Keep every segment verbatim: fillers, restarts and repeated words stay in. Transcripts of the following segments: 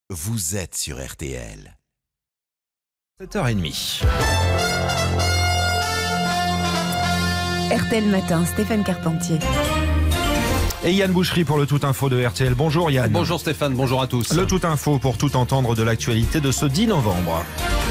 vous êtes sur R T L. sept heures trente. R T L Matin, Stéphane Carpentier. Et Yann Boucherie pour le Tout Info de R T L. Bonjour Yann. Bonjour Stéphane, bonjour à tous. Le Tout Info pour tout entendre de l'actualité de ce dix novembre.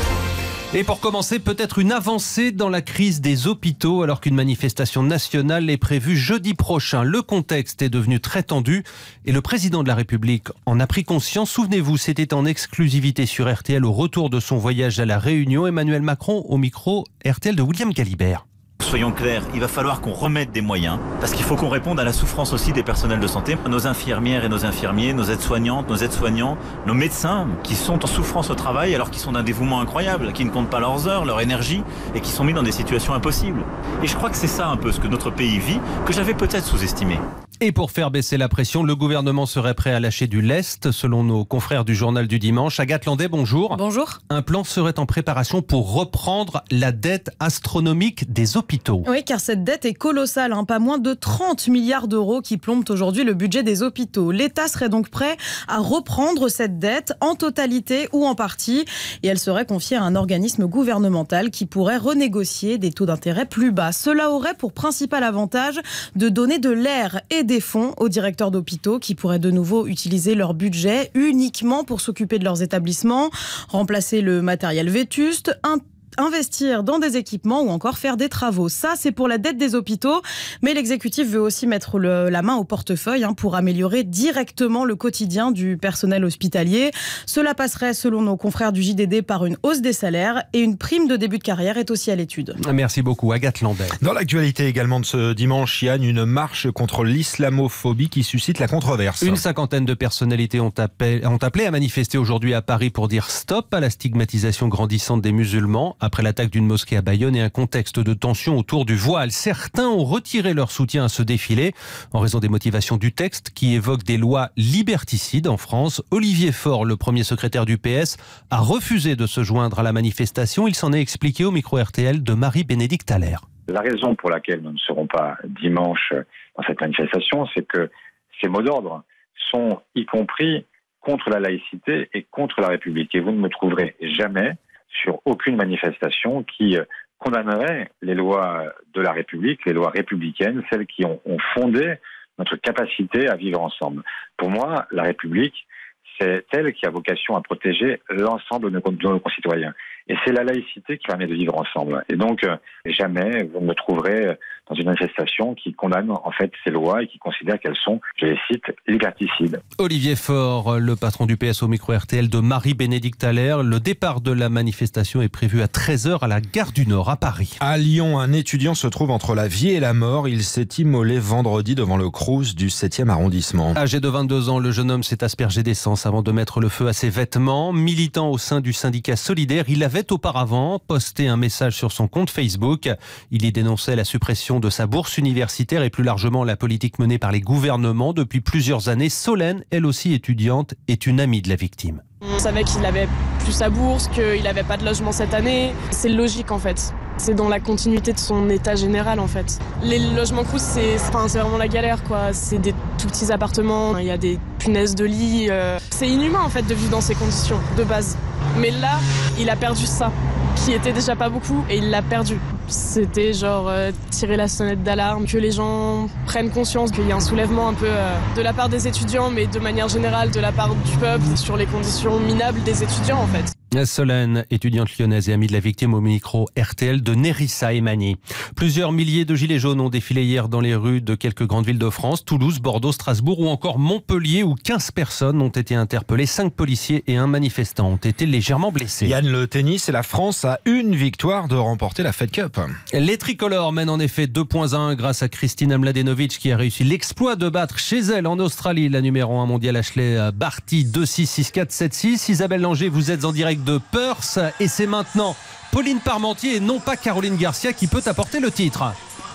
Et pour commencer, peut-être une avancée dans la crise des hôpitaux alors qu'une manifestation nationale est prévue jeudi prochain. Le contexte est devenu très tendu et le président de la République en a pris conscience. Souvenez-vous, c'était en exclusivité sur R T L au retour de son voyage à La Réunion. Emmanuel Macron au micro R T L de William Galibert. Soyons clairs, il va falloir qu'on remette des moyens, parce qu'il faut qu'on réponde à la souffrance aussi des personnels de santé, nos infirmières et nos infirmiers, nos aides-soignantes, nos aides-soignants, nos médecins qui sont en souffrance au travail alors qu'ils sont d'un dévouement incroyable, qui ne comptent pas leurs heures, leur énergie et qui sont mis dans des situations impossibles. Et je crois que c'est ça un peu ce que notre pays vit, que j'avais peut-être sous-estimé. Et pour faire baisser la pression, le gouvernement serait prêt à lâcher du lest, selon nos confrères du journal du dimanche. Agathe Landais, bonjour. Bonjour. Un plan serait en préparation pour reprendre la dette astronomique des hôpitaux. Oui, car cette dette est colossale, hein, pas moins de trente milliards d'euros qui plombent aujourd'hui le budget des hôpitaux. L'État serait donc prêt à reprendre cette dette en totalité ou en partie et elle serait confiée à un organisme gouvernemental qui pourrait renégocier des taux d'intérêt plus bas. Cela aurait pour principal avantage de donner de l'air et des fonds aux directeurs d'hôpitaux qui pourraient de nouveau utiliser leur budget uniquement pour s'occuper de leurs établissements, remplacer le matériel vétuste, un investir dans des équipements ou encore faire des travaux. Ça, c'est pour la dette des hôpitaux. Mais l'exécutif veut aussi mettre le, la main au portefeuille hein, pour améliorer directement le quotidien du personnel hospitalier. Cela passerait, selon nos confrères du J D D, par une hausse des salaires et une prime de début de carrière est aussi à l'étude. Merci beaucoup, Agathe Landais. Dans l'actualité également de ce dimanche, Yann, une marche contre l'islamophobie qui suscite la controverse. Une cinquantaine de personnalités ont appelé, ont appelé à manifester aujourd'hui à Paris pour dire stop à la stigmatisation grandissante des musulmans après l'attaque d'une mosquée à Bayonne et un contexte de tension autour du voile. Certains ont retiré leur soutien à ce défilé en raison des motivations du texte qui évoque des lois liberticides en France. Olivier Faure, le premier secrétaire du P S, a refusé de se joindre à la manifestation. Il s'en est expliqué au micro R T L de Marie-Bénédicte Allaire. La raison pour laquelle nous ne serons pas dimanche dans cette manifestation, c'est que ces mots d'ordre sont y compris contre la laïcité et contre la République. Et vous ne me trouverez jamais sur aucune manifestation qui condamnerait les lois de la République, les lois républicaines, celles qui ont, ont fondé notre capacité à vivre ensemble. Pour moi, la République, c'est elle qui a vocation à protéger l'ensemble de nos, de nos concitoyens. Et c'est la laïcité qui permet de vivre ensemble. Et donc, euh, jamais vous me trouverez dans une manifestation qui condamne en fait ces lois et qui considère qu'elles sont, je les cite, liberticides. Olivier Faure, le patron du P S au micro R T L de Marie-Bénédicte Allaire. Le départ de la manifestation est prévu à treize heures à la gare du Nord à Paris. À Lyon, un étudiant se trouve entre la vie et la mort. Il s'est immolé vendredi devant le Crous du septième arrondissement. Âgé de vingt-deux ans, le jeune homme s'est aspergé d'essence avant de mettre le feu à ses vêtements. Militant au sein du syndicat Solidaire, il avait auparavant posté un message sur son compte Facebook. Il y dénonçait la suppression de sa bourse universitaire et plus largement la politique menée par les gouvernements depuis plusieurs années. Solène, elle aussi étudiante, est une amie de la victime. On savait qu'il n'avait plus sa bourse, qu'il n'avait pas de logement cette année. C'est logique en fait. C'est dans la continuité de son état général en fait. Les logements Crous, c'est, enfin, c'est vraiment la galère quoi. C'est des tout petits appartements, il y a des punaises de lit. Euh... C'est inhumain en fait de vivre dans ces conditions de base. Mais là, il a perdu ça, qui était déjà pas beaucoup, et il l'a perdu. C'était genre euh, tirer la sonnette d'alarme, que les gens prennent conscience qu'il y a un soulèvement un peu euh, de la part des étudiants, mais de manière générale de la part du peuple sur les conditions minables des étudiants en fait. Solène, étudiante lyonnaise et amie de la victime au micro R T L de Nérissa et Magny. Plusieurs milliers de gilets jaunes ont défilé hier dans les rues de quelques grandes villes de France, Toulouse, Bordeaux, Strasbourg ou encore Montpellier où quinze personnes ont été interpellées. cinq policiers et un manifestant ont été légèrement blessés. Yann, le tennis et la France a une victoire de remporter la Fed Cup. Les tricolores mènent en effet deux à un grâce à Kristina Mladenovic qui a réussi l'exploit de battre chez elle en Australie la numéro un mondiale Ashley Barty deux six, six quatre, sept six. Isabelle Langer, vous êtes en direct de Perth et c'est maintenant Pauline Parmentier et non pas Caroline Garcia qui peut apporter le titre.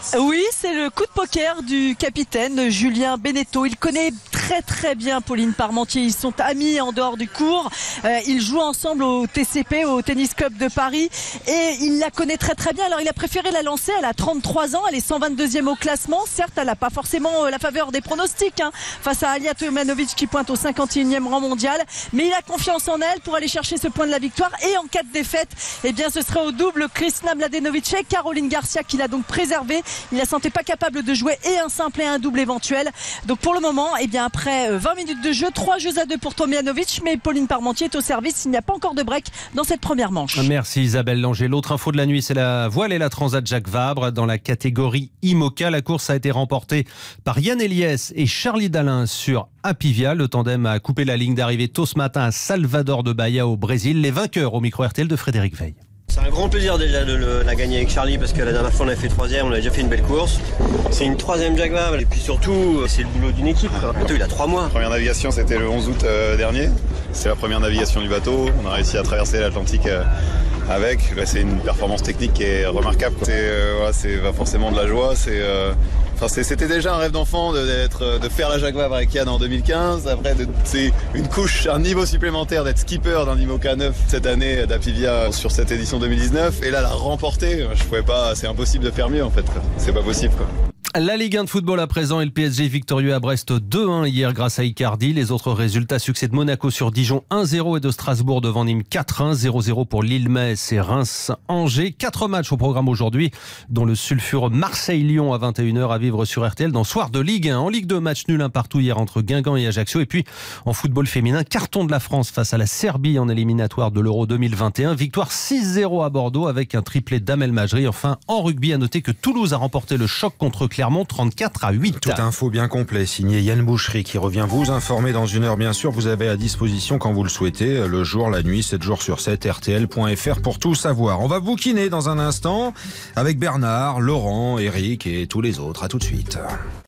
Oui, c'est le coup de poker du capitaine Julien Beneteau. Il connaît très très bien Pauline Parmentier. Ils sont amis en dehors du cours. Euh, ils jouent ensemble au T C P, au Tennis Club de Paris. Et il la connaît très très bien. Alors il a préféré la lancer. Elle a trente-trois ans. Elle est cent vingt-deuxième au classement. Certes, elle n'a pas forcément la faveur des pronostics hein, face à Alia Tomljanovic qui pointe au cinquante et unième rang mondial. Mais il a confiance en elle pour aller chercher ce point de la victoire. Et en cas de défaite, eh bien, ce serait au double Kristina Mladenovic et Caroline Garcia qui l'a donc préservé. Il la sentait pas capable de jouer et un simple et un double éventuel. Donc pour le moment, eh bien, après vingt minutes de jeu, trois jeux à deux pour Tomljanovic, mais Pauline Parmentier est au service. Il n'y a pas encore de break dans cette première manche. Merci Isabelle Langer. L'autre info de la nuit, c'est la voile et la Transat Jacques Vabre. Dans la catégorie IMOCA, la course a été remportée par Yann Eliès et Charlie Dalin sur Apivia. Le tandem a coupé la ligne d'arrivée tôt ce matin à Salvador de Bahia au Brésil. Les vainqueurs au micro R T L de Frédéric Veil. C'est un grand plaisir déjà de le, la gagner avec Charlie parce que la dernière fois on a fait troisième, on a déjà fait une belle course. C'est une troisième Jacques Vabre et puis surtout c'est le boulot d'une équipe. Quoi. Bientôt il a trois mois. La première navigation c'était le onze août euh, dernier. C'est la première navigation du bateau. On a réussi à traverser l'Atlantique euh, avec. Là, c'est une performance technique qui est remarquable. Quoi. C'est, euh, voilà, c'est pas forcément de la joie. C'est, euh, enfin, c'est, c'était déjà un rêve d'enfant de, d'être, de faire la Jacques Vabre avec Yann en deux mille quinze. Après, de, c'est une couche, un niveau supplémentaire d'être skipper d'un IMOCA neuf cette année d'Apivia sur cette édition deux mille dix-neuf. Et là, la remporter, je pouvais pas. C'est impossible de faire mieux en fait. Quoi. C'est pas possible. Quoi. La Ligue un de football à présent et le P S G victorieux à Brest deux un hier grâce à Icardi. Les autres résultats, succès de Monaco sur Dijon un zéro et de Strasbourg devant Nîmes quatre un, zéro zéro pour Lille-Metz et Reims-Angers. Quatre matchs au programme aujourd'hui, dont le sulfureux Marseille-Lyon à vingt et une heures à vivre sur R T L dans Soir de Ligue un. En Ligue deux, match nul un partout hier entre Guingamp et Ajaccio. Et puis en football féminin, carton de la France face à la Serbie en éliminatoire de l'Euro deux mille vingt et un. Victoire six zéro à Bordeaux avec un triplé d'Amel Majri. Enfin, en rugby, à noter que Toulouse a remporté le choc contre Clermont trente-quatre à huit. Tout info bien complet, signé Yann Boucherie qui revient vous informer dans une heure bien sûr. Vous avez à disposition quand vous le souhaitez, le jour, la nuit, sept jours sur sept, R T L point F R pour tout savoir. On va bouquiner dans un instant avec Bernard, Laurent, Eric et tous les autres. À tout de suite.